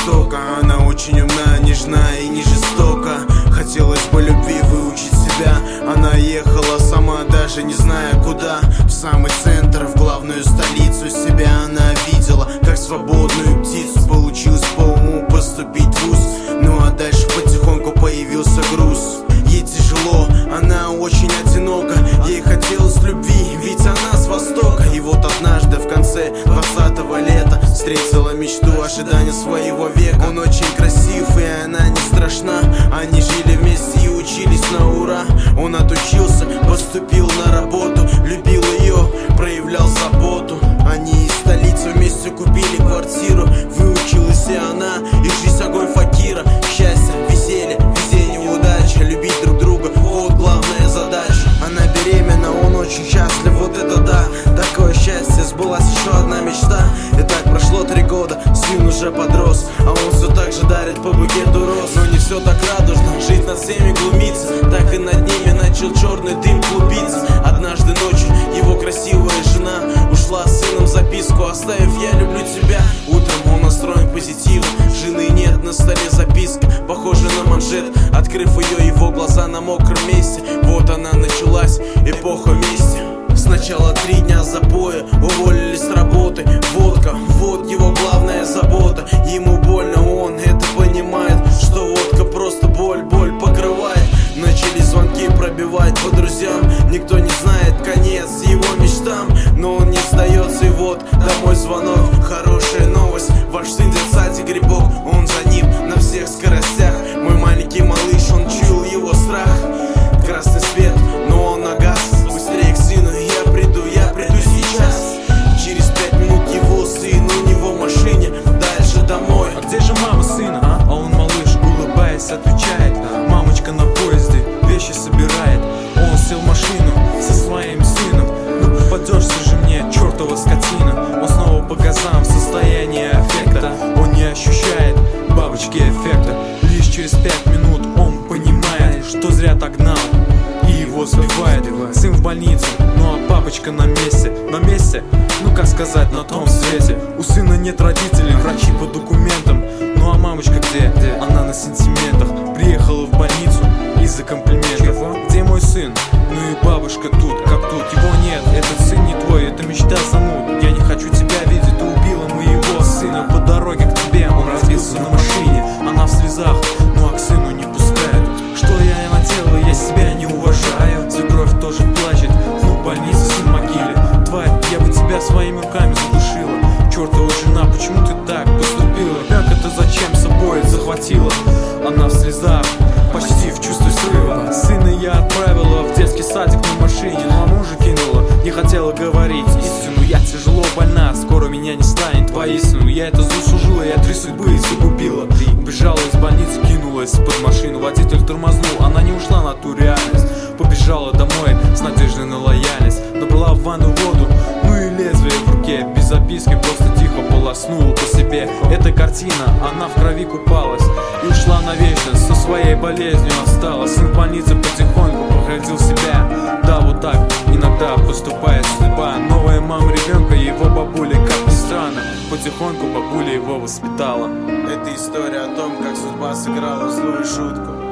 Востока. Она очень умна, нежна и не жестока. Хотелось бы любви выучить себя. Она ехала сама, даже не зная куда. В самый центр, в главную столицу себя она видела как свободную птицу. Получилось по уму поступить в вуз. Ну а дальше потихоньку появился груз. Ей тяжело, она очень одинока. Ей хотелось любви, ведь она с Востока. И вот однажды в конце 20-го лета встретила мечту, ожидания своего века. Он очень красив, и она не страшна. Они жили вместе и учились на ура. Он отучился, поступил на работу, любил ее, проявлял заботу. Они из столицы вместе купили квартиру. Выучилась и она, и жизнь огонь факира. Счастье, веселье, везение, удача. Любить друг друга, вот главная задача. Она беременна, он очень счастлив, вот это да. Такое счастье, сбылась еще одна мечта. И так прошло 3 года, сын уже подрос, а он все так же дарит по букету роз. Но не все так радужно, жить над всеми глумится. Так и над ними начал черный дым клубиться. Однажды ночью его красивая жена ушла с сыном записку, оставив: я люблю тебя. Утром он настроен позитивно, жены нет, на столе записка, похожа на манжет. Открыв ее, его глаза на мокром месте. Вот она началась, эпоха мести. Сначала 3 дня запоя, уволились с работы. Водка, вот его главная забота. Ему больно, он это понимает, что водка просто боль покрывает. Начались звонки пробивать по друзьям. Никто не знает конец его мечтам, но он не сдается, и вот домой звонок. Хорошая новость, ваш сын в саде грибок. Он за ним на всех скоростях. Мой маленький малыш, он чуял его страх. Красный свет, но он на газ. Быстрее к сыну, я приду сейчас. Через 5 минут его сын у него в машине. Дальше домой. А где же мама сына? А он, малыш, улыбаясь, отвечает: мамочка на поезде вещи собирает. Он сел в машину со своим сыном. Ну попадешься же мне, чертова скотина. Он снова по газам в состоянии аффекта. Он не ощущает бабочки эффекта. Лишь через 5 минут он понимает, что зря так гнал, и его сбивает. Сын в больнице, ну а папочка на месте. На месте, ну как сказать, на том свете. У сына нет родителей, врачи по документам. Ну а мамочка где? Она на сантиментах. Приехала в больницу из-за комплиментов. Где мой сын? Ну и бабушка тут, как тут. Его нет, этот сын не твой, это мечта замут. Я не хочу тебя видеть, ты убила моего сына. По дороге к тебе он разбился на машине. Она в слезах, ну а к сыну не пускает. Что я наделала, я себя не уважаю. Свекровь тоже плачет, ну в больнице, сын в могиле. Тварь, я бы тебя своими руками задушила. Чертова жена, почему ты так поступила? Как это, зачем с собой захватила? Она в слезах, почти в чувстве срыва. Сына я отправила в детский садик на машине, ну а мужа кинула, не хотела говорить истину. Я тяжело больна, скоро меня не станет воистину. Я это заслужила, я 3 судьбы загубила. Убежала из больницы, кинулась под машину. Водитель тормознул, она не ушла на ту реальность. Побежала домой с надеждой на лояльность. Набрала в ванну воду, ну и лезвие в руке. Без записки, просто тихо полоснула по себе. Эта картина, она в крови купалась и ушла навечно, со своей болезнью осталась. Сын в больнице потихоньку приходил в себя. Да, вот так иногда поступает судьба. Новая мама ребенка, его бабуля, как ни странно, потихоньку бабуля его воспитала. Это история о том, как судьба сыграла злую шутку.